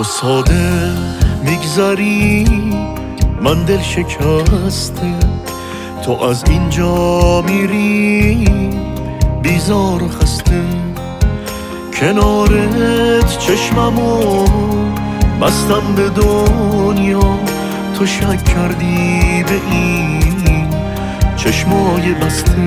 ساده میگذری من دل شکسته، تو از اینجا میری بیزار و خسته. کنارت چشممو بستم به دنیا، تو شک کردی به این چشمای بسته.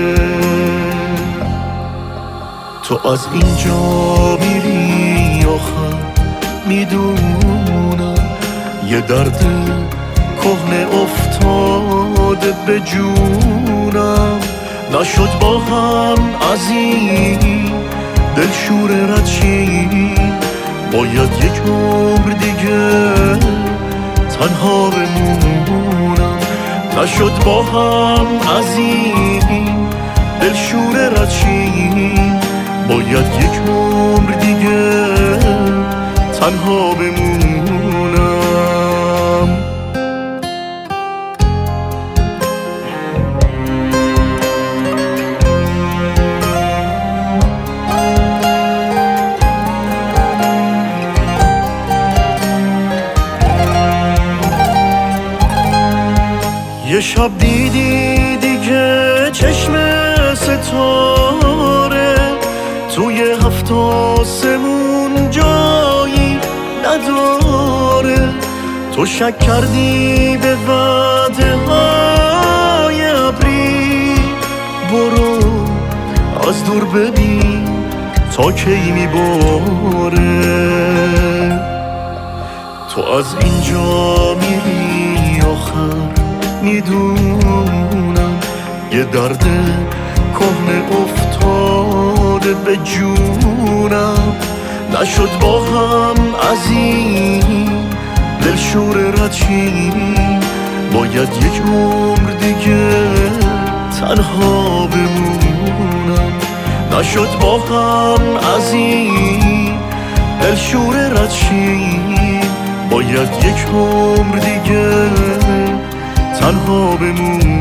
تو از اینجا میری آخر میدونم یه درد کهنه افتاده به جونم. نشد با هم از این دلشور رد شیم، باید یک عمر دیگه تنها بمونم. نشد با هم از این دلشور رد شیم، باید یک عمر دیگه تنها بمونم. یه شب دیدی دیگه چشم ستاره، توی هفت آسمون جایی نداره. تو شک کردی به وعده های ابری، برو از دور ببین تا کی میباره. تو از اینجا میری آخر میدونم یه درد کهنه افتاده به جونم. نشد با هم از این دلشور رد شیم، باید یک عمر دیگه تنها بمونم. نشد با هم از این دلشور رد شیم، باید یک عمر دیگه تنها بمونم.